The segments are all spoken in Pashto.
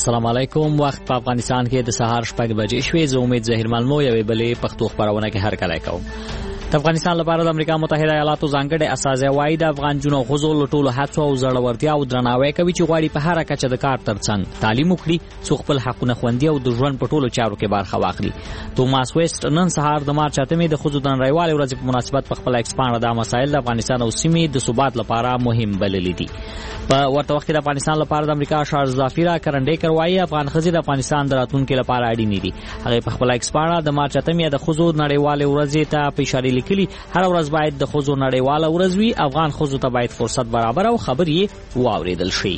السلام علیکم. وخت په افغانستان کې د سهار 6 بجې شوې. زه امید ظاهر ملمو یوې بلې پښتو خبرونه کې هر کله کوم. د افغانستان لپاره د امریکا متحده ایالاتو ځانګړي استازی وايي د افغان جنو غزو لټولو هڅو او زړورتیا او درناوی کوي چې غواړي په هر کچه د کار ترڅنګ تعلیم وکړي، څو خپل حقونه خوندي او د ژوند په ټولو چارو کې برخه واخلي. توماس ویسټ نن سهار د مارچ 8 د خزو د نړیوالې ورځې په مناسبت په خپل ایکسپانډ د مسایل د افغانستان او سیمې د ثبات لپاره مهم بللي دي. په ورته وخت کې د افغانستان لپاره د امریکا شاه ظافیرا کرنډیکر وايي افغان ښځې د افغانستان د راتلونکي لپاره اړینې دي. هغه په خپل ایکسپانډ د مارچ 8 د خزو نړیوالې ورځې ته په اشاره لیکلي هر ورځ باید د خزو نړیواله ورځ وي. افغان خزو ته باید فرصت برابر او خبرې واوریدل شي.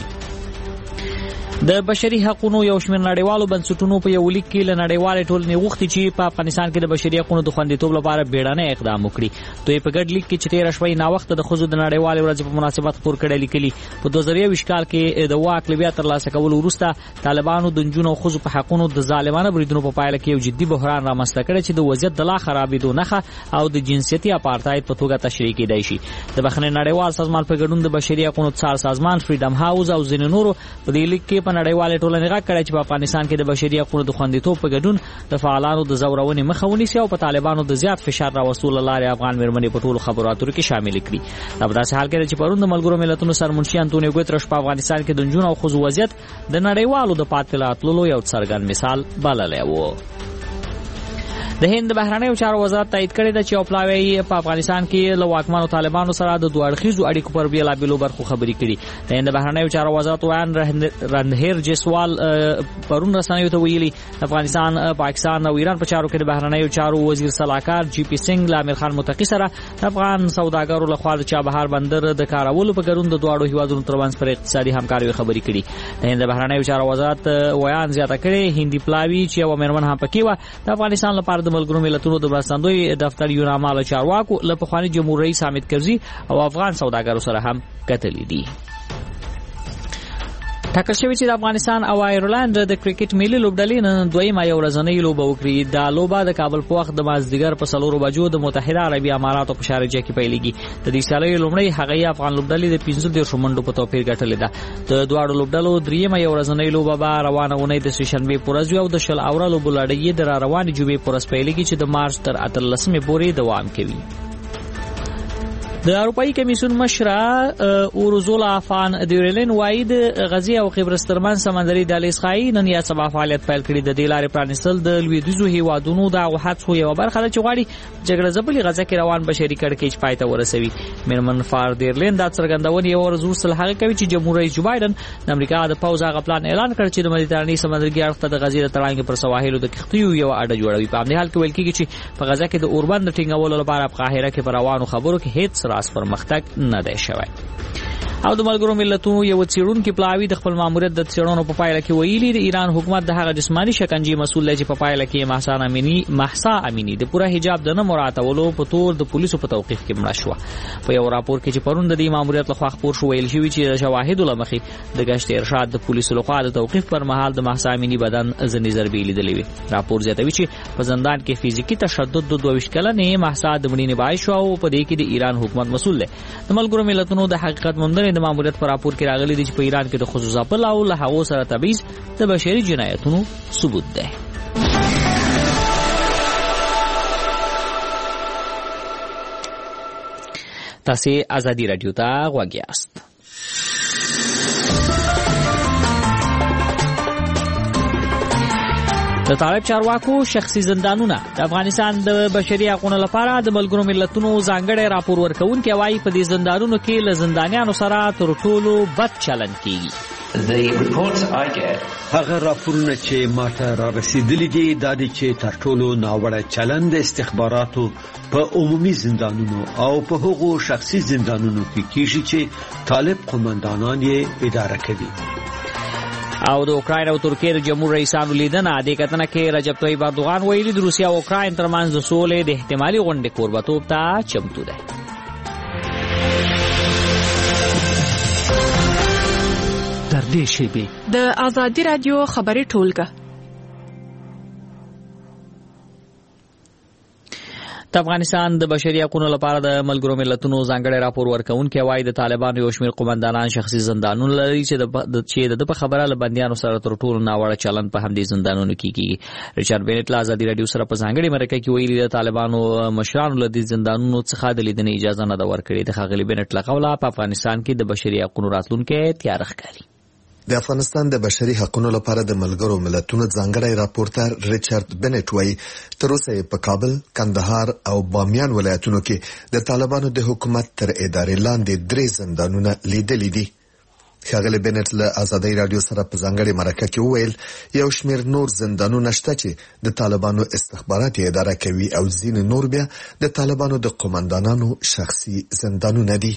د بشري حقوقو یو شمېر نړیوالو بنسټونو په یو لیک کې له نړیوالې ټولنې غوښتي چې په افغانستان کې د بشري حقوقو د خوندیتوب لپاره بیړنی اقدام وکړي. دوی په ګډ لیک کې چې 13 شپې نا وخت د خزو د نړیوالې ورځې په مناسبت خپور کړي لیکلي په 2021 کال کې د واک لبیا تر لاسه کول وروسته طالبانو د نجونو او خزو په حقوقو د ظالمانه بریدونو په پایله کې یو جدي بحران رامنځته کړی چې د وضعیت د لا خرابېدو نښه او د جنسیتي اپارټاید په توګه تشریح کېدای شي. د بخښنې نړیوال سازمان په ګډون د بشري حقوقو څار سازمان فریډم هاوس او ځینې نورو په دې لیک کې په نړیوالې ټولنې کړی چې په افغانستان کې د بشري حقوقو د خوندیتوب په ګډون د فعالانو د زورونې مخه ونیسي او په طالبانو د زیات فشار راوستلو لپاره افغان مېرمنې په ټولو خبرو اترو کې شامل کړي. دا په داسې حال کې چې پرون د ملګرو ملتونو سرمنشي انټونیو ګوترش په افغانستان کې د نجونو او ښځو وضعیت د نړیوالو د پاتې راتللو یو څرګند مثال بللی و. د هند بهرنیو چارو وزارت تایید کړی دی چې پلاوی په افغانستان کې له واکمنو طالبانو سره د دوه اړخیزو اړیکو پر بیلابیلو برخو خبرې کړي. د هند بهرنیو چارو وزارت ویان رندهیر جیسوال پرون رسنیو ته ویلي افغانستان، پاکستان او ایران په چارو کې د بهرنیو چارو وزیر صلاحکار جی پی سنگ له امیر خان متقی سره افغان سوداګرو لخوا د چابهار بندر د کارولو په ګډون د دواړو هیوادونو ترمنځ پر اقتصادي همکارۍ خبرې کړي. د هند بهرنیو چارو وزارت ویان زیاته کړي هندي پلاوی چې یو مېرمن هم پکې و د افغانستان لپاره د ملګرو ملتونو د مرستندوی دفتر یو نامه چارواکو له پخواني جمهور رئیس حامد کرزي او افغان سوداګرو سره هم کتلې دي. ټاکل شوی چې د افغانستان او ایرلند د کرکټ ملي لوبډلې نن دویمه یو ورځنۍ لوبه وکړي. دا لوبه د کابل په وخت د مازدیګر په 4 بجو د متحده عربي اماراتو په شارجه کې پیلېږي. د دې سالۍ لومړی هغه افغان لوبډلې د 15 منډو په توپیر ګټلې ده. د دواړو لوبډلو دریمه یو ورځنۍ لوبه به روانه ونې د سشنبه پورز او د شل اورلو بلړې د روانې جوبې پورز پیلېږي چې د مارچ تر 18 پورې دوام کوي. د اروپאי کمیسیون مشره اورزولا فان دیورلین وايي د غزې او قبرس ترمن سمندري دهلیز خای نن یا سبا فعالیت پیل کړی. د دې لارې پرانیستل د لویدیځو هیوادونو د غوښتنو یو برخه ده چې غواړي جګړه ځپلې غزه کې روان بشري کړکېچ پای ته ورسوي. میرمن فار دیورلین دا څرګندونه یو ورځ وروسته هغه کوي چې جمهور رئیس جو بایدن د امریکا د پوز هغه پلان اعلان کړ چې د مدیترانې سمندرګي اړخ ته د غزې د تړانګې پر سواحلو د کښتیو یو اډه جوړوي. په همدې حال کې ویل کېږي چې په غزه کې د اوربند ټینګولو لپاره په قاهره کې پر روانو خبرو کې هیڅ راس پرمختګ نه دی شوی. او د ملګرو ملتونو یو څېړونکي پلاوی د خپل ماموریت د څېړنو په پایله کې ویلي د ایران حکومت د هغه جسمانی شکنجې مسؤل دی چې په پایله کې محسا امینی د پوره حجاب د نه مراعاتولو په تور د پولیسو په توقیف کې مړه شوه. په یو راپور کې چې پرون د دې ماموریت لخوا خپور شو ویل شوی چې د شواهدو له مخې د گشت ارشاد د پولیسو لخوا د توقیف پر مهال د محسا امینی بدن ځینې ضربې لیدلې وي. راپور زیاتوي چې په زندان کې فزیکی تشدد د 22 کلنې محسا د مړینې باعث شو او په دې کې د ایران حکومت مسؤل دی. د ملګرو ملتونو د حقیقت موندنې د ماموریت پر راپور کې راغلي دي چې په ایران کې د خصوصي ځپل او له هغو سره تبعیض د بشري جنایتونو ثبوت دی. تاسو ازادي رادیو ته غوږ یاست. د طالب چارواکو شخصي زندانونه د افغانستان د بشري حقوقو لپاره د ملګرو ملتونو ځانګړی راپور ورکوونکی وايي په دې زندانونو کې له زندانیانو سره تر ټولو بد چلند کیږي. هغه راپورونه چې ماته را رسیدلي دي دا دي چې تر ټولو ناوړه چلند استخباراتو په عمومي زندانونو او په هغو شخصي زندانونو کې کیږي چې طالب قومندانان یې اداره کوي. او د اوکراین او ترکیه د جمهور رئیسانو لیدنه د کتنه کې رجب طیب اردوغان ویلي د روسیا او اوکراین ترمنځ د سولې د احتمالي غونډې کوربتوب ته چمتو دی. در دې شیبې د ازادي رادیو خبري ټولګه د افغانستان د بشري حقوقو لپاره د ملګرو ملتونو ځانګړی راپور ورکوونکی وایي د طالبانو یو شمېر قومندانان شخصي زندانونه لري چې د خبره له بندیانو سره تر ټولو ناوړه چلند په همدې زندانونو کې کیږي. ریچارډ بینټ له ازادي راډیو سره په ځانګړي مرکه کې ویلي د طالبانو مشرانو له دې زندانونو څخه د لیدنې اجازه نه ده ورکړې. د ښاغلي بینټ له قوله په افغانستان کې د بشري حقوقو راتلونکی تیاره ښکاري. د افغانستان د بشري حقوقو لپاره د ملګرو ملتونو ځانګړی راپورټر ریچارډ بینټ وایي تر اوسه په کابل، کندهار او بامیان ولایتونو کې د طالبانو د حکومت تر ادارې لاندې 3 زندانونه لیدلي دي. ښاغلي بینټ له ازادي راډیو سره په ځانګړي مرکه کې وویل یو شمېر نور زندانونه شته چې د طالبانو استخباراتي اداره کوي او ځینې نور بیا د طالبانو د قومندانانو شخصي زندانونه دي.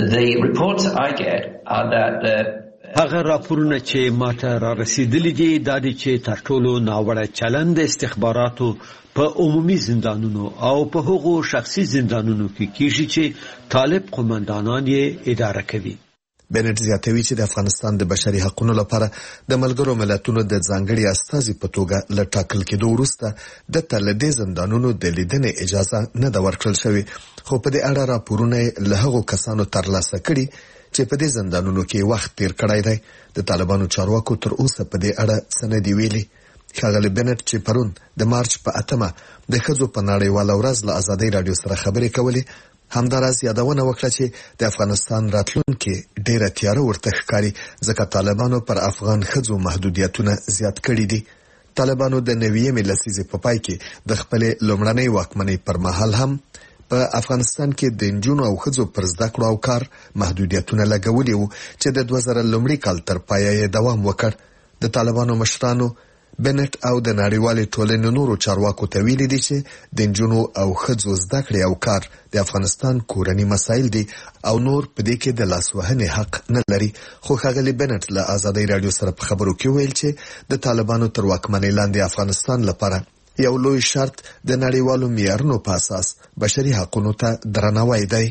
هغه راپورونه چې ماته را رسیدلي دي دا دي چې تر ټولو ناوړه چلند استخباراتو په عمومي زندانونو او په هغو شخصي زندانونو کې کیږي چې طالب قومندانان یې اداره کوي. بینټ زیاتوي چې د افغانستان د بشري حقوقو لپاره د ملګرو ملتونو د ځانګړي استازي په توګه له ټاکل کېدو وروسته د تلدې زندانونو د لیدنې اجازه نه ده ورکړل شوې، خو په دې اړه راپورونه له هغو کسانو ترلاسه کړي چې په دې زندانونو کې وخت تیر کړی دی. د طالبانو چارواکو تر اوسه په دې اړه څه نه دی ویلي. ښاغلي بینټ چې پرون د مارچ په 8مه د ښځو په نړیواله ورځ له ازادي راډیو سره خبرې کولې، همداراز یادونه وکړه چې د افغانستان راتلونکي ډیره تیاره ورته ښکاري ځکه طالبانو پر افغان ښځو محدودیتونه زیات کړي دي. طالبانو د 9مې لسیزې په پای کې د خپلې لومړنۍ واکمنۍ پر مهال هم په افغانستان کې د نجونو او ښځو پر زده کړو او کار محدودیتونه لګولي وو چې د 2000 کال تر پایه یې دوام وکړ. د طالبانو مشرانو بینټ او د نړیوالې ټولنې نورو چارواکو ته ویلي دي چې د نجونو او ښځو زده کړې او کار د افغانستان کورني مسایل دي او نور په دې کې د لاسوهنې حق نه لري. خو ښاغلي بینټ له ازادي راډیو سره په خبرو کې ویل چې د طالبانو تر واکمنۍ لاندې افغانستان لپاره یو لوی شرط د نړیوالو معیارونو په اساس بشري حقوقو ته درناوی دی.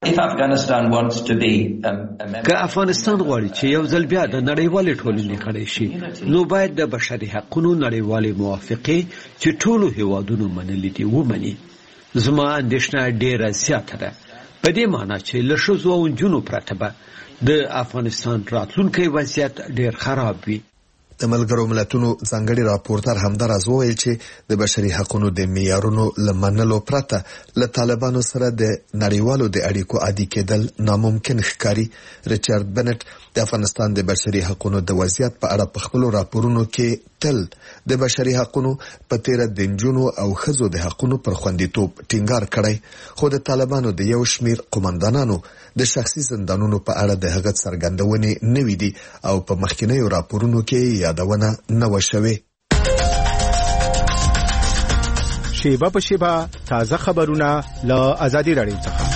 که افغانستان غواړي چې یو ځل بیا د نړیوالې ټولنې غړی شي نو باید د بشري حقوقو نړیوالې موافقې چې ټولو هیوادونو منلي دي ومني. زما اندېښنه ډیره زیاته ده په دې معنی چې له ښځو او نجونو پرته به د افغانستان راتلونکی وضعیت ډیر خراب وي. د ملګرو ملتونو ځانګړي راپورټر همداراز وویل چې د بشري حقوقو د معیارونو لمنلو پرته له طالبانو سره د نړیوالو د اړیکو عادي کېدل ناممکن ښکاري. ریچارډ بینټ د افغانستان د بشري حقوقو د وضعیت په اړه په خپلو راپورونو کې تل د بشري حقوقو په تیر د نجونو او ښځو د حقوقو پر خوندیتوب ټینګار کړی، خو د طالبانو د یو شمېر قومندانانو د شخصي زندانونو په اړه د هغه څرګندونې نوي دي او په مخکینیو راپورونو کې یادونه نه و شوې. شیبه په شیبه تازه خبرونه له ازادي راډیو څخه.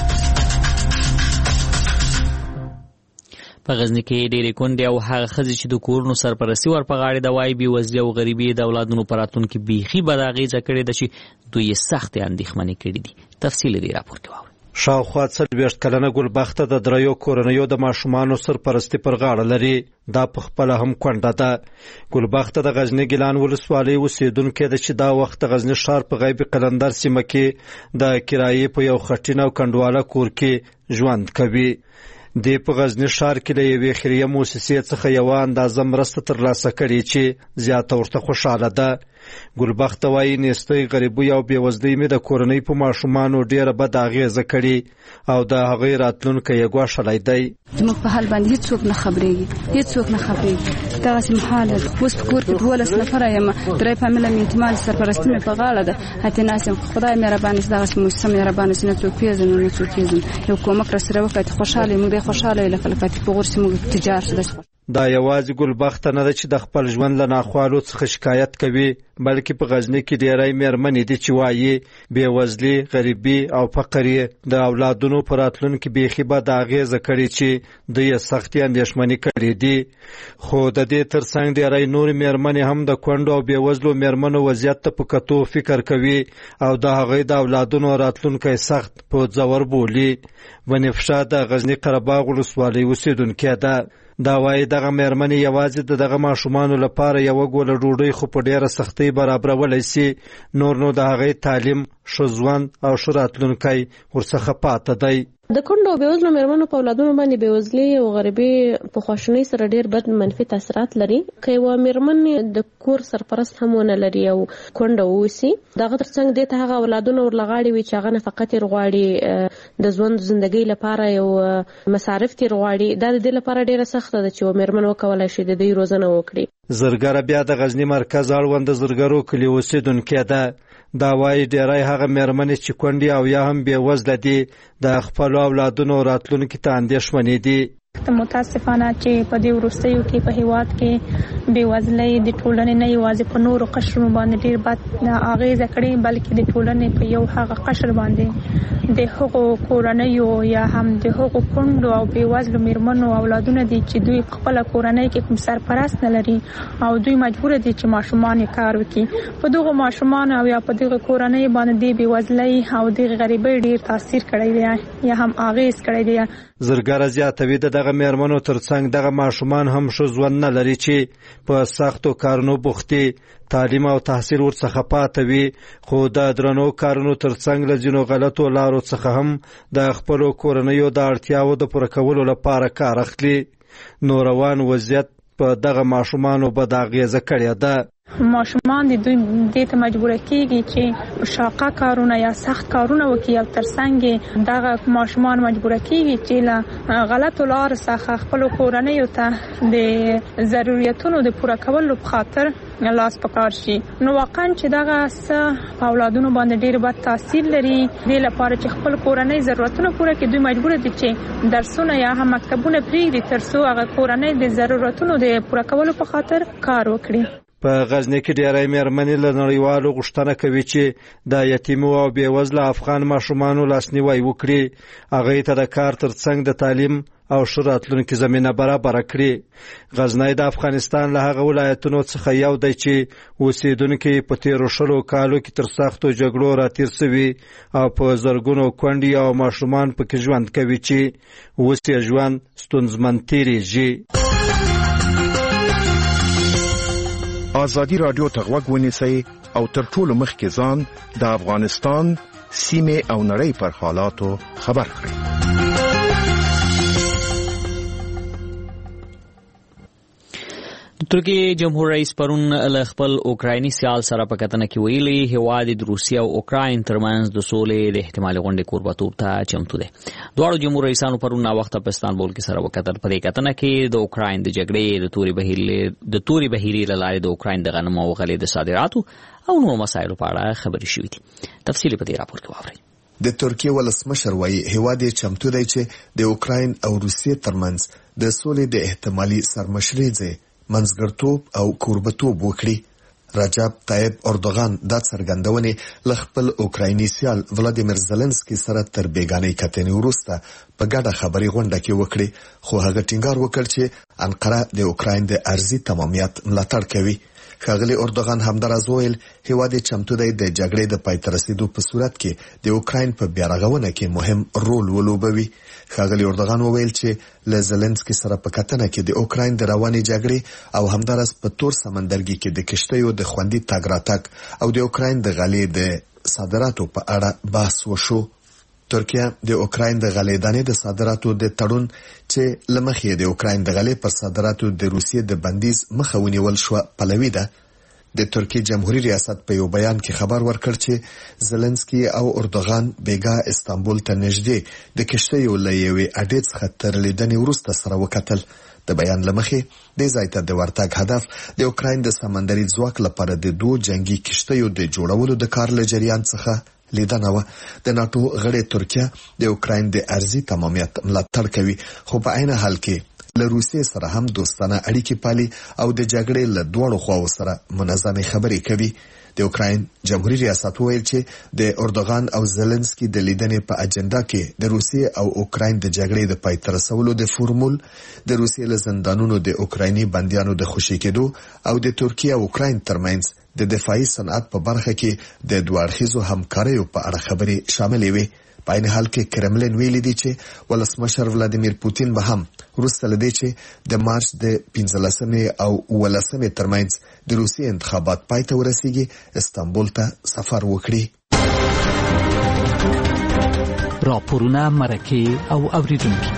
په غزنی کې ډېرې کونډې او هغه ښځې چې د کورونو سرپرستي ور په غاړه د وایي بېوزلي او غریبي د اولادونو په راتلونکي بیخي بد اغېزه کړې ده چې دوی یې سختې اندېښمنې کړي دي. تفصیل دې راپور کې واورئ. شاوخوا 40 کلنه ګلبخته د دریو کورنیو د ماشومانو سرپرستی پر غاړه لري. دا په خپل هم کونډه ده. ګلبخته د غزنی ګیلان ولسوالۍ اوسیدونکې ده چې دا وخت د غزنی ښار په غیب قلندر سیمه کې د کرایې په یو خټین او کندواله کور کې ژوند کوي. د په غزنی ښار کې له یوې خیریه مؤسسې څخه یو اندازه مرسته ترلاسه کړې چې زیاته ورته خوشاله ده. ګلبخته وایي نیستۍ، غریبۍ او بېوزلۍ مې د کورنۍ په ماشومانو ډېره بد اغېزه کړې او د هغوی راتلونکی یې ګواښلی دی. زموږ په حال باندې هېڅوک نه خبرېږي، هېڅوک نه خبرېږي. دغسې محاله ده. اوس په کور کې 12 نفره یم، 3 فامیله مې یتیمان سرپرستي مې په غاړه ده. هاتې ناست یم. خدای مهربانه شي، دغسې مؤسسه مهربانه شي. نه څوک پېژنو نه څوک پېژنو. یو کومک راسره وکړي، خوشحاله یم. موږ دی خوشحاله یو، لکه کاتې په غور سي موږ تجار شو. دا یوازې ګلبخته نه ده چې د خپل ژوند له ناخوالو څخه شکایت کوي، بلکې په غزنی کې ډېری مېرمنې دي چې وایي بېوزلي، غریبي او فقر یې د اولادونو په راتلونکي بیخي بد اغېزه کړې چې دوی یې سختې اندېښمنې کړې دي. خو د دې ترڅنګ ډېری نورې مېرمنې هم د کونډو او بېوزلو مېرمنو وضعیت ته په کتو فکر کوي او د هغوی د اولادونو راتلونکی سخت په ځور بولي. بنفشه د غزنی قره باغ ولسوالۍ اوسېدونکې ده. دا وایي دغه مېرمنې یوازې دغه ماشومانو لپاره یو ګوله ډوډۍ خو په ډېره سختۍ برابرولی سي، نور نو د هغې تعلیم، ښه ژوند او ښه راتلونکی ورڅخه پاته دی. د کونډو او بېوزلو مېرمنو په اولادونو باندې بېوزلي او غریبي په خواشینۍ سره ډېر بد منفي تاثیرات لري. که یوه مېرمن د کور سرپرست هم ونه لري او کونډه واوسي، دغه ترڅنګ دې ته هغه اولادونه ورلغاړي وي چې هغه نفقه ترې غواړي، د ژوند زندګۍ لپاره یو مصارف ترې غواړي. دا د دې لپاره ډېره سخته ده چې یوه مېرمن وکولی شي د دوی روزنه وکړي. زرګره بیا د غزني مرکز اړوند د زرګرو کلي اوسېدونکې ده. دا وایي ډېری هغه مېرمنې چې کونډې او یا هم بېوزله دي د خپلو اولادونو راتلونکي ته اندېښمنې دي. متاسفانه چې په دې وروستیو کې په هیواد کې بېوزلۍ د ټولنې نه یوازې په نورو قشرونو باندې ډېر بد اغېزه کړې، بلکې د ټولنې په یو هغه قشر باندې د هغو کورنیو یا هم د هغو کونډو او بېوزلو مېرمنو اولادونه دي چې دوی خپله کورنۍ کې کوم سرپرست نه لري او دوی مجبور دي چې ماشومان یې کار وکړي. په دغو ماشومان او یا په دغه کورنۍ باندې د بېوزلۍ او د غریبۍ ډېر تاثیر کړی دی یا هم اغېز کړی دی. زرګره زیاتوي د دغه مېرمنو ترڅنګ دغه ماشومان هم ښه ژوند نه لري چې په سختو کارونو بوختي، تعلیم او تحصیل ورڅخه پاته وي، خو د درنو کارونو ترڅنګ له ځینو غلطو لارو څخه هم د خپلو کورنیو د اړتیاوو د پوره کولو لپاره کار اخلي. نو روان وضعیت په دغه ماشومانو بد اغېزه کړې ده. ماشومان د دوی دې ته مجبور کیږي چې شاقه کارونه یا سخت کارونه وکړي او ترڅنګ دغه ماشومان مجبور کیږي چې له غلطو لارو څخه خپل کورنیو ته د ضرورتونو د پوره کولو په خاطر لاس پکار شي. نو واقعا چې دغه څه اولادونو باندې ډېر بد تاثیر لري. دې لپاره چې خپل کورنۍ ضرورتونه پوره کړي دوی مجبور دي چې درسونه یا هم مکتبونه پرېږدي ترڅو هغه کورنۍ د ضرورتونو د پوره کولو په خاطر کار وکړي. په غزني کې ډېری مېرمنې له نړیوالو غوښتنه کوي چې د یتیمو او بېوزله افغان ماشومانو لاسنیوی وکړي، هغوی ته د کار ترڅنګ د تعلیم او ښه راتلونکي زمینه برابره کړي. غزنی د افغانستان له هغه ولایتونو څخه یو دی چې اوسېدونکي په تېرو شلو کالو کې تر سختو جګړو راتېر سوي او په زرګونو کونډې او ماشومان پکې ژوند کوي چې اوس یې ژوند ستونزمن تېرېږي. آزادی رادیو ته غوږ ونیسئ او تر ټولو مخکې ځان د افغانستان سیمې او نړۍ پر حالاتو خبر کړئ. ترکی جمهور رئیس پرون له خپل اوکرایني سیال سره په کتنه کې ویلي هیواد د روسیې او اوکراین ترمنځ د سولې د احتمالي غونډې کوربتوب ته چمتو دی. دواړو جمهور رئیسانو پرون ناوخته په استانبول کې سره وکتل. په دې کتنه کې د اوکراین د جګړې د توري بهیري له لارې د اوکراین د غنمو او غلې د صادراتو او نورو مسایلو په اړه خبرې شوې دي. تفصیل په دې راپور کې واورئ. د ترکیه ولسمشر وایي هیواد یې چمتو دی چې د اوکراین او روسیې ترمنځ د سولې د احتمالي سرمشرۍ منځګړتوب او کوربتوب وکړي. رجب طیب اردوغان دا څرګندونې له خپل اوکرایني سیال ولادیمیر زلنسکي سره تر بیګانۍ کتنې وروسته په ګډه خبري غونډه کې وکړي، خو هغه ټینګار وکړ چې انقره د اوکراین د ارضي تمامیت ملاتړ کوي. ښاغلي اردوغان همداراز ویل هیواد چمتو دی د جګړې د پای ته رسیدو په صورت کې د اوکراین په بیارغونه کې مهم رول ولوبوي. ښاغلي اردوغان وویل چې له زلنسکي سره په کتنه کې د اوکراین د روانې جګړې او همداراز په تور سمندرګي کې د کشتیو د خوندي تګ راتګ او د اوکراین د غلې د صادراتو په اړه بحث وشو. ترکیه د اوکراین د غلې دانې د صادراتو د تړون چې لمخې د اوکراین د غلې پر صادراتو د روسیې د بندیز مخه ونیول شو پلوي ده. د ترکیه جمهوریت ریاست په یو بیان کې خبر ورکړ چې زلنسکي او اردوغان بیګا استانبول ته نږدې د کشتیو له یوې اډې څخه تر لیدنې وروسته سره وکتل. د بیان لمخې د ځای ته د ورتګ هدف د اوکراین د سمندري ځواک لپاره د دوه جنگي کشتیو د جوړولو د کار له جریان څخه لیدنه و. د ناتو غړې ترکیه د اوکراین د ارضي تمامیت ملاتړ کوي، خو په عین حال کې له روسیې سره هم دوستانه اړیکې پالي او د جګړې له دواړو خواو سره منظمې خبرې کوي. د اوکراین جمهوریت ریاست ویل چې د اردوغان او زلنسکي د لیدنې په اجنډا کې د روسیې او اوکراین د جګړې د پای ته رسولو د فورمول، د روسیې له زندانونو د اوکرایني بندیانو د خوشي کېدو او د ترکیه او اوکراین ترمنځ د دفاعي صنعت په برخه کې د دوه اړخیزو همکاریو په اړه خبرې شاملې وي. په عین حال کې کرملین ویلي دی چې ولسمشر ولادیمیر پوتین به هم وروسته لدی چې د مارچ د 15 او 18 ترمنځ د روسیې انتخابات پای ته ورسیږي استانبول ته سفر وکړي. راپورونه مرکه او اوریدونکو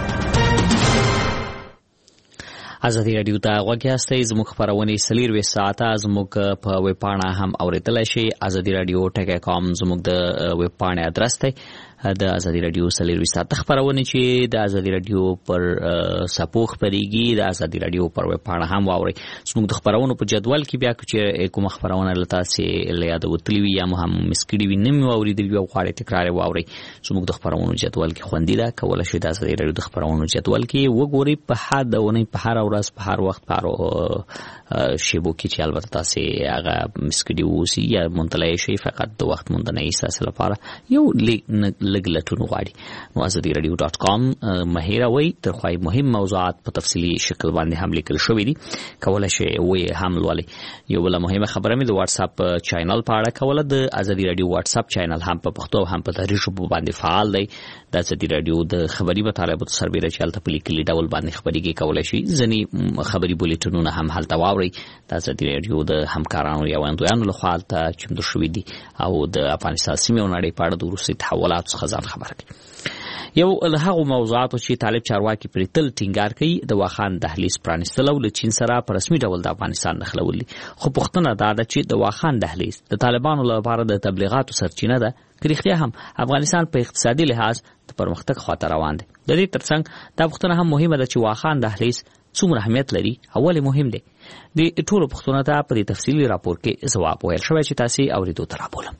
ازادي رادیو ته غوږ یاستئ. زموږ خپرونې 24 ساعته زموږ په ویب پاڼه هم اوریدلای شئ. ازادي رادیو ټک.com زموږ د ویب پاڼې ادرس دی. د ازادي رادیو 24 ساعته خپرونې چې د ازادي رادیو پر سپو خپرېږي د ازادي رادیو پر ویب پاڼه هم واورئ. زموږ د خپرونو په جدول کې بیا چې کومه خپرونه له تاسې له یاده وتلې وي یا مو هم مس کړې وي نه مو اورېدلې وي او غواړئ تکرار یې واورئ، زموږ د خپرونو جدول کې خوندي ده. کولی شئ د ازادي رادیو د خپرونو جدول کې وګورئ په هر اونۍ په هر ورځ په هر وخت په هر شیبو کې چې البته تاسې هغه مس کړي واوسي یا منطلع شئ. فقط د وخت موندنې ستاسې لپاره یو لږ لټون غواړي. نو ازادي رادیو .com مه هېروئ. ترخوای مهم موضوعات په تفصیلي شکل باندې هم لیکل شوي دي، کولی شئ ویې هم لولئ. یو بله مهمه خبره مې د واتس اپ چینل په اړه کوله. د ازادي رادیو واتس اپ چینل هم په پښتو هم په دری ژبو باندې فعال دی. د ازادي رادیو د خبري مطالباتو سربیره چې هلته په لیکلي ډول باندې خبرېږي کولی شئ ځینې خبري بولیټنونه هم هلته واورئ. د ازادي رادیو د همکارانو یا ویاندویانو لخوا هلته چمتو شوي دي او د افغانستان سیمې او نړۍ په اړه د وروستي تحولاتو څخه ځان خبر کړي. یو له هغو موضوعاتو چې طالب چارواکي پرې تل ټینګار کوي د واخان دهلیز پرانیستل او له چین سره په رسمي ډول د افغانستان نښلول دي. خو پوښتنه دا ده چې د واخان دهلیز د طالبانو لپاره د تبلیغاتو سرچینه ده که رښتیا هم افغانستان په اقتصادي لحاظ د پرمختګ خواته روان دی. د دې ترڅنګ دا پوښتنه هم مهمه ده چې واخان دهلیز څومره اهمیت لري او ولې مهم دی. د ټولو پوښتنو ته په دې تفصیلي راپور کې ځواب ویل شوی چې تاسې اورېدو ته رابولم.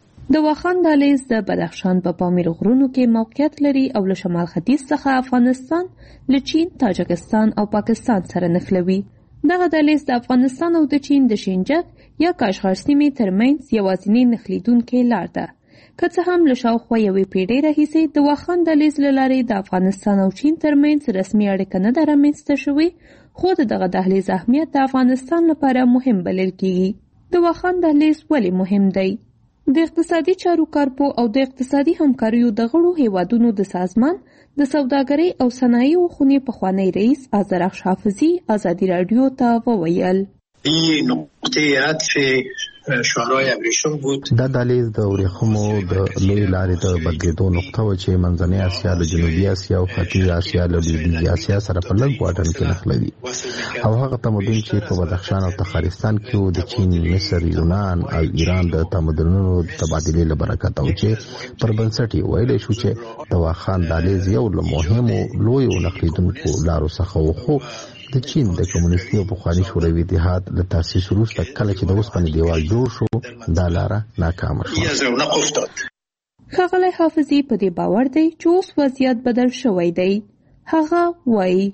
د واخان دهلیز د بدخشان په پامیر غرونو کې موقعیت لري او له شمال ختیځ څخه افغانستان له چین، تاجکستان او پاکستان سره نښلوي. دغه دهلیز د افغانستان او د چین د شینجک یا کاشغر سیمې ترمنځ یوازینی نښلېدونکې لار ده. که څه هم له شاوخوا یوې پیړۍ راهیسې د واخان دهلیز له لارې د افغانستان او چین ترمنځ رسمي اړیکه نه ده رامنځته شوې، خو د دغه دهلیز اهمیت د افغانستان لپاره مهم بلل کېږي. د واخان دهلیز ولې مهم دی؟ د اقتصادي چارو کارپو او د اقتصادي همکاریو د غړو هیوادونو د سازمان د سوداګرۍ او صنایعو خونې پخوانی رئیس آذرخش حافظي ازادي رادیو ته وویل این نقطه عطف شورای ابریشم بود. دا دهلیز د ورېښمو د لوی لارې د بدلېدو نقطه وه چې منځنۍ اسیا له جنوبي اسیا او ختیځ اسیا له لویدیځې اسیا سره په لږ واټن کې نښلوي او هغه تمدن چې په بدخشان او تخارستان کې و د چین، مصر، یونان او ایران د تمدنونو د تبادلې له برکته و چې پر بنسټ یې ویلی شو چې د واخان دهلیز یو له مهمو لویو نښلېدونکو لارو څخه و. خو د چین د کمونیستي او پخواني شوروي اتحاد له تاسیس وروسته کله چې د اوسپنې دیوال جوړ شو دا لاره ناکامه شوه. ښاغلی حافظي په دې باور دی چې اوس وضعیت بدل شوی دی. هغه وایي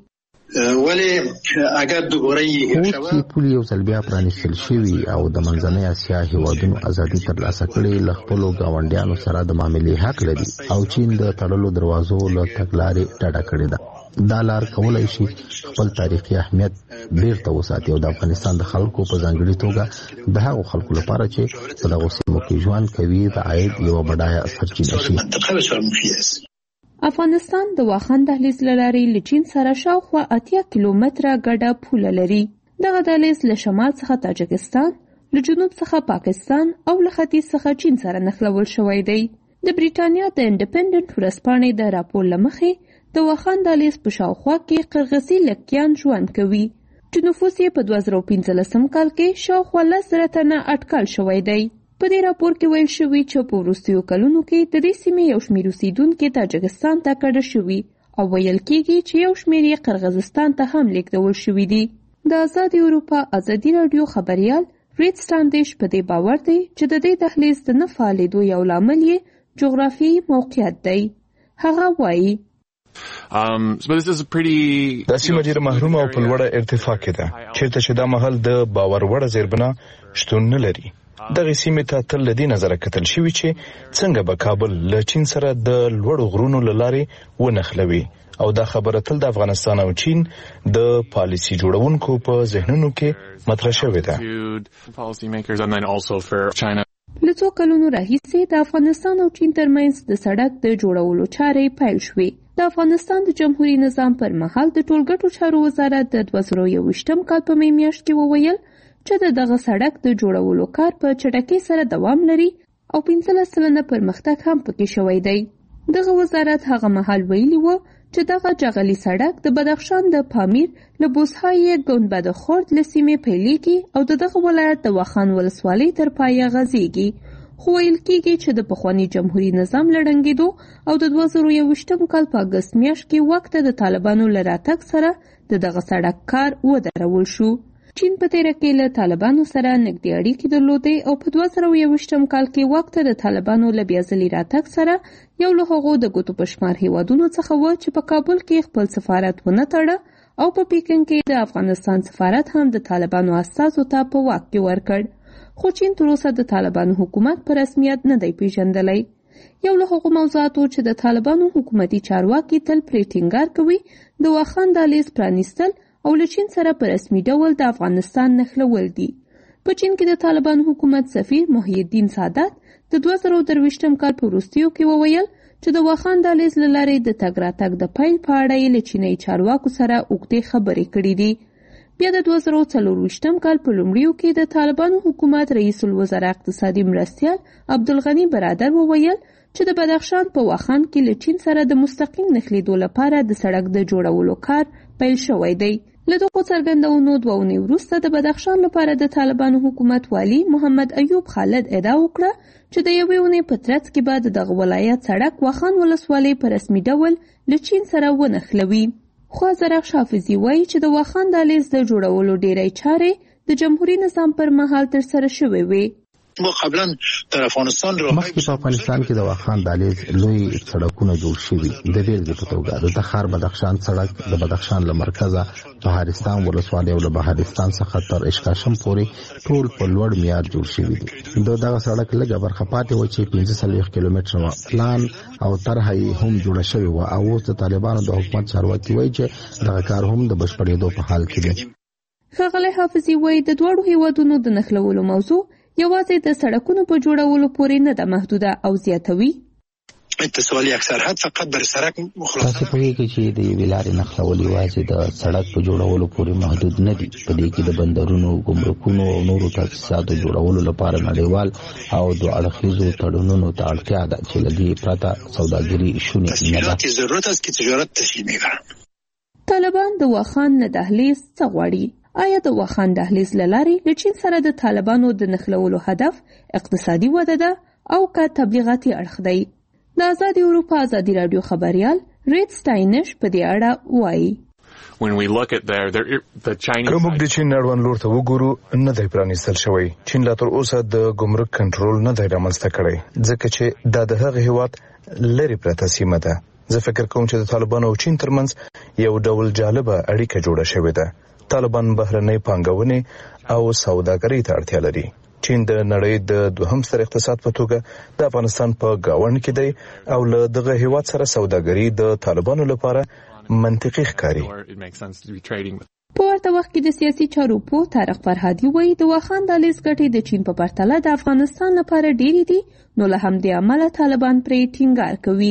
اگر دوباره چې پولې یو ځل بیا پرانیستل شوي او د منځنۍ اسیا هیوادونو ازادي ترلاسه کړې له خپلو ګاونډیانو سره د معاملې حق لري او چین د تړلو دروازو له تګلارې ډډه کړې ده. دا لار کولای شي خپل تاریخي اهمیت بیرته وساتي او د افغانستان د خلکو په ځانګړي توګه د هغو خلکو لپاره چې په دغو سیمو کې ژوند کوي د عاید یوه بډایه سرچینه شي. افغانستان د واخان دهلیز له لارې له چین سره شاوخوا 80 کیلومتره ګډه پوله لري. دغه دهلیز له شمال څخه تاجکستان، له جنوب څخه پاکستان او له ختیځ څخه چین سره نښلول شوی دی. د بریټانیا د انډیپندنت ورځپاڼې د راپور له مخې د واخان دهلیز په شاوخوا کې قرغسي لکیان ژوند کوي چې نفوس یې په 2015 کال کې شاوخوا 10,000 تنه اټکل شوی دی. په دې راپور کې ویل شوي چې په وروستیو کلونو کې د دې سیمې یو شمېر اوسیدونکي تاجکستان ته کډه شوي او ویل کېږي چې یو شمېر یې قرغیزستان ته هم لیږدول شوي دي. د ازادي اروپا ازادي راډیو خبریال ریډ سټانډیش په دې باور دی چې د دې دهلیز د نه فعالېدو یو لامل یې جغرافیایي موقعیت دی. هغه وایي دا سیمه ډېره محرومه او په لوړه ارتفاع کې ده چېرته چې دا مهال د باور وړه زیربنا شتون نه لري. دغه سیمې ته تل له دې نظره کتل شوي چې څنګه به کابل له چین سره د لوړو غرونو له لارې ونښلوي او دا خبره تل د افغانستان او چین د پالیسي جوړونکو په ذهنونو کې مطرح شوې ده. له څو کلونو راهیسې د افغانستان او چین ترمنځ د سړک د جوړولو چارې پیل شوې. د افغانستان د جمهوریت نظام پر مهال د ټولګټو چارو وزارت د 2021 کال په می میاشت کې وویل چې دغه سړک د جوړولو کار په چټکۍ سره دوام لري او 15% پرمختګ هم پکې شوی دی. دغه وزارت هغه مهال ویلي و چې دغه جغلي سړک د بدخشان د پامیر له بوسهای ګنبد خورد له سیمې پیلېږي او دغه ولایت د واخان ولسوالۍ تر پایه غځېږي. خو ویل کېږي چې د پخواني جمهوریت نظام له ړنګېدو او د 2021 کال په اګست میاشت کې واک ته د طالبانو له راتګ سره دغه سړک کار ودرول شو. چین په تیره کې له طالبانو سره نږدې اړیکې درلودې او په 2021 کال کې واک ته د طالبانو له بیا ځلې راتګ سره یو له هغو د ګوتو په شمار هیوادونو څخه و چې په کابل کې خپل سفارت ونه تړه او په پیکن کې د افغانستان سفارت هم د طالبانو استازو ته په واک کې ورکړ. خو چین تر اوسه د طالبانو حکومت په رسمیت نه دی پیژندلی. یو له هغو موضوعاتو چې د طالبانو حکومتي چارواکي تل پرې ټینګار کوي د واخان دهلیز پرانیستل او له چین سره په رسمي ډول د افغانستان نښلول دي. په چین کې د طالبانو حکومت سفیر محی الدین سادات د 2023 کال په وروستیو کې وویل چې د واخان دهلیز له لارې د تګ راتګ د پیل په اړه یې له چینایي چارواکو سره اوږدې خبرې کړې دي. بیا د 2024 کال په لومړیو کې د طالبانو حکومت رئیس الوزرا اقتصادي مرستیال عبدالغني برادر وویل چې د بدخشان په واخان کې له چین سره د مستقیم نښلېدو لپاره د سړک د جوړولو کار پیل شوی دی. له دغو څرګندونو 2 اونۍ وروسته د بدخشان لپاره د طالبانو حکومت والی محمد ایوب خالد ادعا وکړه چې د یوې اونۍ په ترڅ کې به دغه ولایت سړک واخان ولسوالۍ په رسمي ډول له چین سره ونښلوي. خو زرغ حافظي وایي چې د واخان دهلیز د جوړولو ډېری چارې د جمهوریت نظام پر مهال ترسره شوې وې. مخکې په افغانستان کې د واخان دهلیز لوی سړکونه جوړ شوي. د بیلګې په توګه د تخار بدخشان سړک د بدخشان له مرکزه بهارستان ولسوالۍ او له بهارستان څخه تر اشکاشم پورې ټول په لوړ معیار جوړ شوي دي. دغه سړک لږه برخه پاتې و چې 45 کیلومتره پلان او طرحه هم جوړه شوې وه او اوس د طالبانو د حکومت چارواکي وایي چې دغه کار هم د بشپړېدو په حال کې دی. ښاغلی حافظي وایي د دواړو هیوادونو د نښلولو موضوع یوازې د سړکونو په جوړولو پورې نه ده محدوده او زیاتوي. اتصالي اکثریت فقط بر سړک مخالفت. تاسو پوهیږئ چې د یوې لارې نښلول یوازې د سړک په جوړولو پورې محدود نه دي. په دې کې د بندرونو، ګمرکونو او نورو تاسیساتو جوړولو لپاره نړیوال او دوه اړخیزو تړونونو ته اړتیا ده چې له دې پرته سوداګري شونې نه ده. ضرورت است که تجارت تشویق می‌کنند. طالبان د واخان نه دهلیز څه غواړي؟ آیا د واخان دهلیز له لارې له چین سره د طالبانو د نښلولو هدف اقتصادي وده ده او که تبلیغاتي اړخ دی؟ د آزادې اروپا ازادي راډیو خبریال ریډ سټاینش په دې اړه وایي. که موږ د چین اړوند لور ته وګورو نه دی پرانیستل شوی. چین لا تر اوسه د ګمرک کنټرول نه دی رامنځته کړی ځکه چې دا د هغه هیواد لرې پرته سیمه ده. زه فکر کوم چې د طالبانو او چین ترمنځ یو ډول جالبه اړیکه جوړه شوې ده. طالبان بهرنۍ پانګونې او سوداګرۍ ته اړتیا لري. چین د نړۍ د دوهم ستر اقتصاد په توګه د افغانستان په گاونډ کې دی او له دغه هیواد سره سوداګري د طالبانو لپاره منطقي ښکاري. په ورته وخت کې د سیاسي چارو پوه طارق فرهادي وایي د واخان دهلیز ګټې د چین په پرتله د افغانستان لپاره ډېرې دي، نو له همدې امله طالبان پرې ټینګار کوي.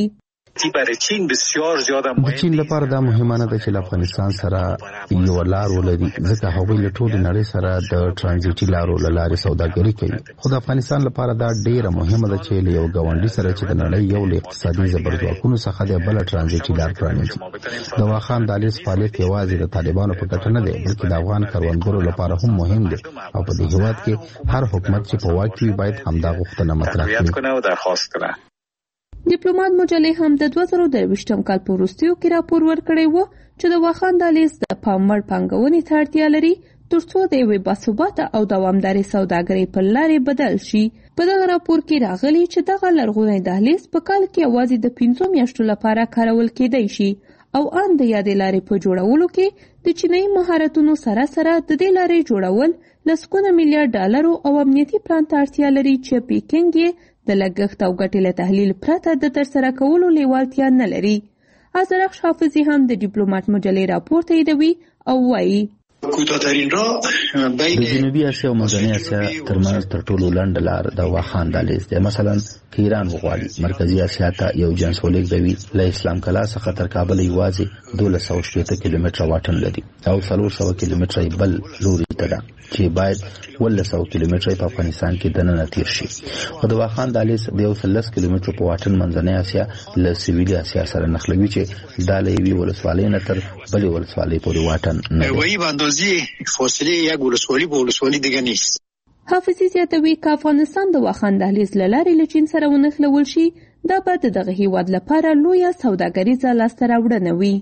د چین لپاره دا مهمه نه ده چې له افغانستان سره یو لار ولري ځکه هغوی له ټولې نړۍ سره د ټرانزیټي لارو له لارې سوداګري کوي. خو د افغانستان لپاره دا ډیره مهمه ده چې له یو ګاونډي سره چې د نړۍ یو له اقتصادي زبرځواکونو څخه د بل ټرانزیټي لار پرانیزي. د واخان دهلیز فعالیت یوازې د طالبانو په ګټه نه دی بلکې د افغان کروندګرو لپاره هم مهم دی او په دې هیواد کې هر حکومت چې په واک وي باید همدا غوښتنه مطرح کړي. ډیپلوماټ مجلې هم د 2023 کال په وروستیو کې راپور ورکړی و چې د واخان دهلیز د پام وړ پانګونې ته اړتیا لري ترڅو د یوې باثباته او دوامدارې سوداګرۍ پر لارې بدل شي. په دغه راپور کې راغلي چې دغه لرغونی دهلیز په کال کې یوازې د 5 میاشتو لپاره کارول کېدی شي او ان د یادې لارې په جوړولو کې د چینایي مهارتونو سره سره د دې لارې جوړول لسګونه میلیارډ ډالرو او امنیتي پلان ته اړتیا لري چې پیکنګ یې د لګښت او ګټې له تحلیل پرته د ترسره کولو لیوالتیا نه لري. ازرخ حافظي هم د ډیپلوماټ مجلې راپور تاییدوي او وایي کوتاه‌ترین راه بین د جنوبي اسیا او منځنۍ اسیا ترمنځ تر ټولو لنډ لار د واخان دهلیز دی. مثلا که ایران وغواړي مرکزی اسیا ته یو جنس ولېږدوي، له اسلام کلا څخه تر کابل یوازې 1260 کیلومتره واټن لري او 400 کیلومتره بل لوري ته ده چې باید 1200 کیلومتره په افغانستان کې دننه تیر شي. او د واخان دهلیز د 110 کیلومتره په واټن منځنۍ اسیا له سویلي اسیا سره نښلوي چې دا له یوې ولسوالۍ نه تر بلې ولسوالۍ پورې واټن نه وایي په اندازې فاصله یک ولسوالي په ولسوالي دیگه نیست. حافظي زیاتوي که افغانستان د واخان دهلیز له لارې له چین سره ونښلول شي، دا به د دغه هیواد لپاره لویه سوداګریزه لاسته راوړنه وي.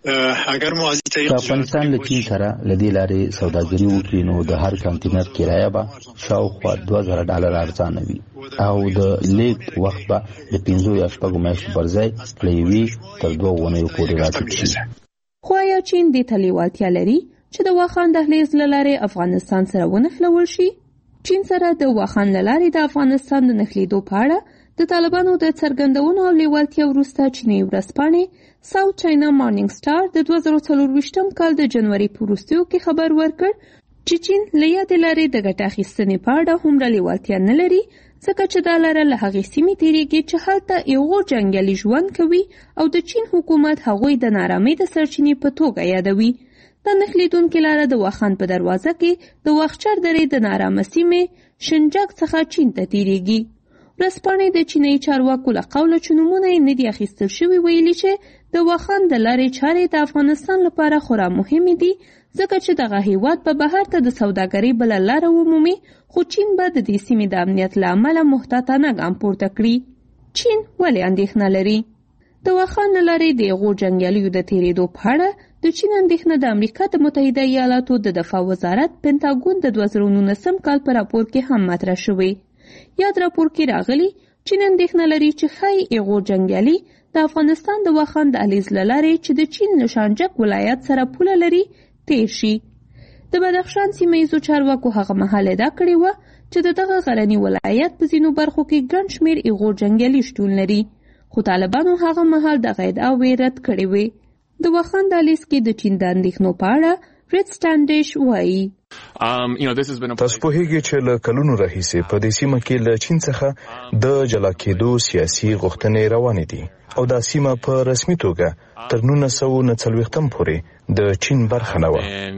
اگر موازی که افغانستان له چین سره له دې لارې سوداګري وکړي نو د هر کانټینر کرایه به شاوخوا $2000 ارزانه وي او د لیږد وخت به د 5 یا 6 میاشتو پر ځای له 1 تر 2 اونیو پورې راټیټ شي. خو آیا چین دې ته لیوالتیا لري چې د واخان دهلیز له لارې افغانستان سره ونښلول شي؟ چین سره د واخان له لارې د افغانستان د نښلېدو په اړه د طالبانو د څرګندونو او لیوالتیا وروسته چیني ورځپاڼې ساوث چاینا مارنینګ سټار د 2024 کال د جنوري په وروستیو کې خبر ورکړ چې چین له یادې لارې د ګټه اخیستنې په اړه هومره لیوالتیا نه لري، ځکه چې دا لاره له هغې سیمې تېرېږي چې هلته یو جنګیالي ژوند کوي او د چین حکومت هغوی د نارامۍ د سرچینې په توګه یادوي. د نښلېدونکې لاره د واخان په دروازه کې د واخچر درې د نارامه سیمې شنجاک څخه چین ته تېرېږي. ورځپاڼې د چینایي چارواکو له قوله چې نومونه یې نه دي اخیستل شوي ویلي چې د واخان د لارې چارې د افغانستان لپاره خورا مهمې دي، ځکه چې دغه هیواد به بهر ته د سوداګرۍ بله لاره ومومي، خو چین به د دې سیمې د امنیت له امله محتاطانه ګام پورته کړي. چین ولې اندېښنه لري؟ د واخان له لارې د هغو جنګیالیو د تېرېدو په اړه د چین اندېښنه د امریکا د متحده ایالاتو د دفاع وزارت پنټاګون د 2019 کال په راپور کې هم مطرح شوی. یاد راپور کې راغلی چین اندېښنه لري چې ښایي هغو جنګیالي د افغانستان د واخان دهلیز له لارې چې د چین له شانجک ولایت سره پوله لري تیر شي. د بدخشان سیمه ییزو چارواکو هغه مهال ادعا کړې وه چې د دغه غرني ولایت په ځینو برخو کې ګڼ شمېر هغو جنګیالي شتون لري، خو طالبانو هغه مهال دغه ادعاوې رد کړې وې. د واخان دهلیز کې د چین د اندېښنو په اړه ریډ سټانډیش وایي تاسو پوهیږئ چې له کلونو راهیسې په دې سیمه کې له چین څخه د جلا کېدو سیاسي غوښتنې روانې دي او دا سیمه په رسمي توګه تر 1940 پورې د چین برخه نه وه.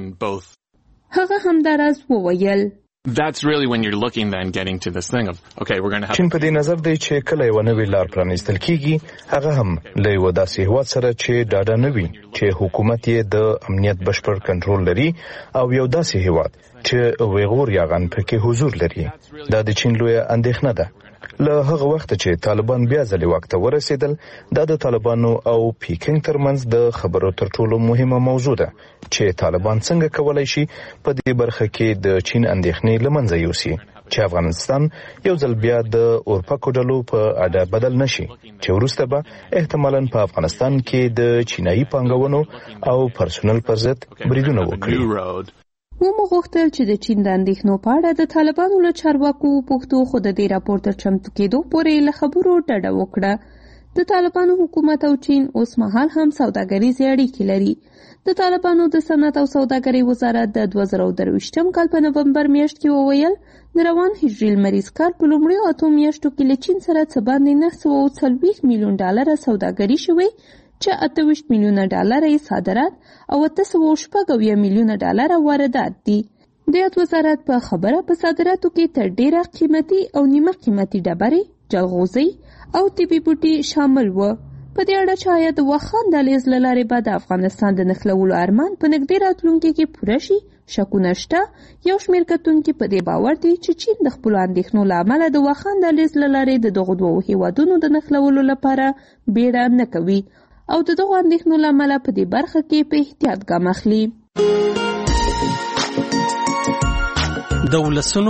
هغه همداراز وویل That's really when you're looking then getting to this thing of okay we're going to have چین په دې نظر دی چې کله یو نوې لار پرانیستل کیږي هغه هم له یو داسې هیواد سره چې ډاډه نه وي چې حکومت یې د امنیت بشپړ کنټرول لري او یو داسې هیواد چې ویغور یاغان پکې حضور لري. دا د چین لویه اندېښنه ده. له هغه وخت چې طالبان بیا ځلې واک ته ورسېدل، دا د طالبانو او پیکنګ ترمنځ د خبرو تر ټولو مهمه موضوع ده چې طالبان څنګه کولای شي په دې برخه کې د چین اندېښنې له منځه یوسي چې افغانستان یو ځل بیا د اورپکو ډلو په اډه بدل نشي چې وروسته به احتمالاً په افغانستان کې د چینایي پانګونو او پرسونل پر ضد بریدونه وکړي. ومو غوښتل چې د چین د اندېښنو په اړه د طالبانو له چارواکو وپوښتو، خو د دې راپور تر چمتو کېدو پورې له خبرو ډډه وکړه. د طالبانو حکومت او چین اوس مهال هم سوداګریزې اړیکې لري. د طالبانو د صنعت او سوداګرۍ وزارت د 2023 کال په نومبر میاشت کې وویل د روان هجري لمریز کال په لومړیو 8 میاشتو کې له چین سره څه باندې $940 میلیون سوداګري شوې، چې $28 میلیونه یې صادرات او $860 میلیونه واردات دي. د یاد وزارت په خبره په صادراتو کې تر ډیره قیمتي او نیمه قیمتي ډبرې، جلغوزي او طبي بوټي شامل و. په دې اړه چې آیا د واخان دهلیز له لارې به د افغانستان د نښلولو ارمان په نږدې راتلونکي کې پوره شي شکونه شته. یو شمېر کتونکي په دې باور دي چې چین د خپلو اندېښنو له امله د واخان دهلیز له لارې د دغو دوو هیوادونو د نښلولو لپاره بیړه نه کوي او د دغو اندېښنو له امله په دې برخه کې په احتیاط ګام اخلي. د ولسونو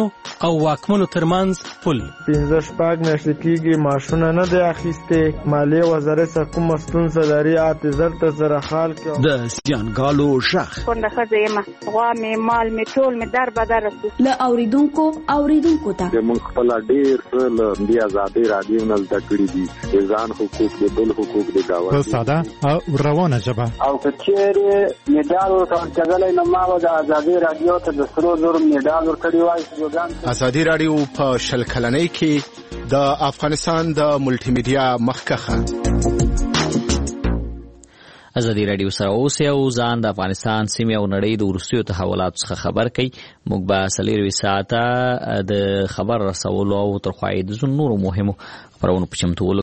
او واکمنو ترمنځ پل. 15 میاشتې کېږي ماشونه نه دی اخیستې. مالیې وزارت څخه کومه ستونزه لري اعتذار ته سره حال کړو. د سیانګالو شخ کونډه ښځه یم، غوا مې مال مې ټول مې در بدر له اوریدونکو ته موږ خپل ډېر څه له دې ازادي رادیو نه زده کړي دي، د ځان حقوق د بل حقوق د گاونډي په ساده او روانه ژبه. او که چیرې میډال ورکړل نو ما به د ازادي رادیو ته د سرو زرو میډال ورکړی وای. ازادي رادیو په 10 کلنۍ کې د افغانستان د ملټي میډیا مخکخه. ازادي رادیو سره اوسئ او ځان د افغانستان سیمې او نړۍ د وروستیو تحولاتو څخه خبر کړئ. موږ به 4 ساعته د خبر رسولو او تر خوایي د نورو مهمو خبرونو په چمتو